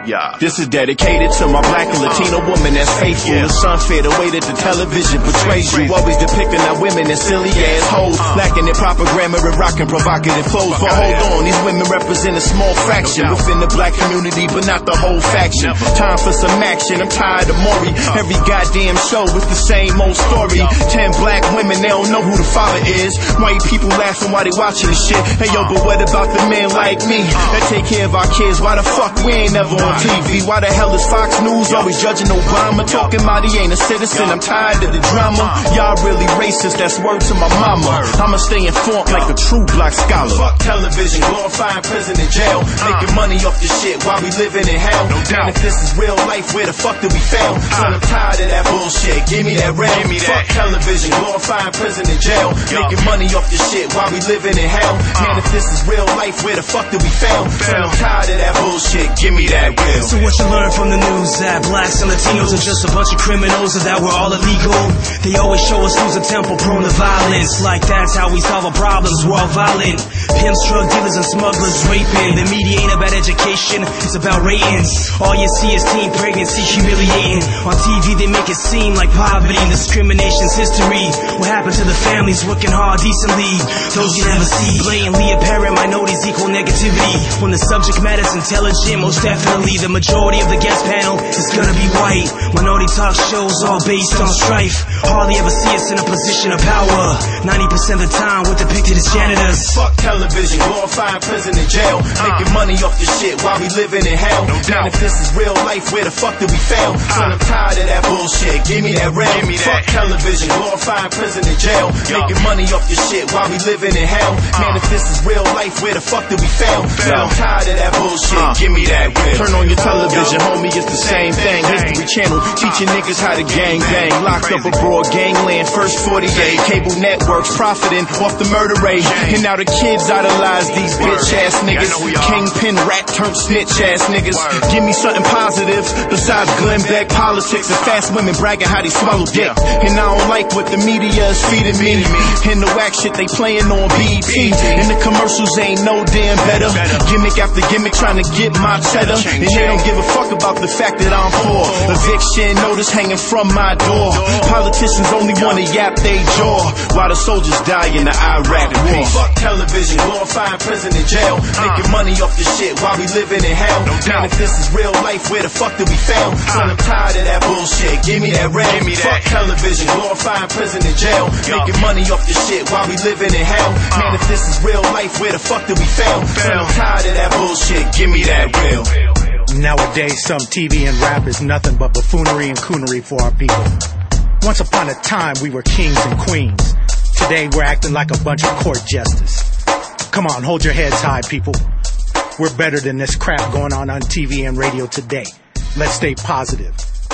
This is dedicated to my black and Latino woman that's faithful. It's unfair the way that the television portrays you. Always depicting our women as silly ass hoes, lacking in proper grammar and rocking provocative flows. But hold on, these women represent a small fraction within the black community, but not the whole faction. Time for some action, I'm tired of Maury. Every goddamn show with the same old story. 10 black women, they don't know who the father is. White people laughing while they watching this shit. Hey yo, but what about the men like me that take care of our kids? Why the fuck we ain't never on TV? Why the hell is Fox News always judging Obama? Talking about he ain't a citizen, I'm tired of the drama. Y'all really racist, that's word to my mama. I'ma stay informed like a true black scholar. Fuck television, glorifying prison and jail, making money off this shit while we living in hell. And if this is real life, where the fuck did we fail? Son, I'm tired of that bullshit, give me that rail. Fuck television, glorifying prison and jail, making money off this shit while we living in hell. Man, if this is real life, where the fuck did we fail? Son, I'm tired of that bullshit, give me that real. So what you learn from the news, that blacks and Latinos are just a bunch of criminals, and that we're all illegal. They always show us who's a temple prone to violence, like that's how we solve our problems, we're all violent. Pimps, drug dealers, and smugglers raping. The media ain't about education, it's about ratings. All you see is teen pregnancy humiliating. On TV they make it seem like poverty and discrimination's history. What happened to the families working hard decently? Those you never see, blatantly apparent minorities equal negativity. When the subject matter's intelligent, most definitely the majority of the guest panel is gonna be white. Minority talk shows all based on strife. Hardly ever see us in a position of power. 90% of the time we're depicted as janitors. Fuck television, glorifying prison and jail, making money off this shit while we living in hell. Man, if this is real life, where the fuck did we fail? Son, I'm tired of that bullshit, give me that rail. Fuck television, glorifying prison and jail, making money off this shit while we living in hell. Man, if this is real life, where the fuck did we fail? Son, I'm tired of that bullshit, give me that rail. Turn on your television, homie, it's the same thing. History Channel, teaching niggas how to gang bang. Locked up abroad, gangland, first 48. Cable networks, profiting off the murder rate. And now the kids idolize these bitch ass niggas. Kingpin rat turned snitch ass niggas. Give me something positive besides Glenn Beck politics and fast women bragging how they swallow dick. And I don't like what the media is feeding me. And the whack shit they playing on BET. And the commercials ain't no damn better. Gimmick after gimmick trying to get my cheddar. And they don't give a fuck about the fact that I'm poor. Eviction notice hanging from my door. Politicians only wanna yap they jaw while the soldiers die in the Iraq war. Fuck television, glorifying prison and jail, making money off this shit while we living in hell. Man, if this is real life, where the fuck did we fail? Son, I'm tired of that bullshit, give me that rail. Fuck television, glorifying prison and jail, making money off this shit while we living in hell. Man, if this is real life, where the fuck did we fail? Son, I'm tired of that bullshit, give me that real. Nowadays, some TV and rap is nothing but buffoonery and coonery for our people. Once upon a time, we were kings and queens. Today, we're acting like a bunch of court jesters. Come on, hold your heads high, people. We're better than this crap going on TV and radio today. Let's stay positive.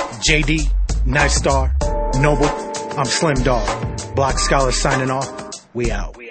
JD, Knife Star, Noble, I'm Slim Dog. Black Scholar signing off. We out.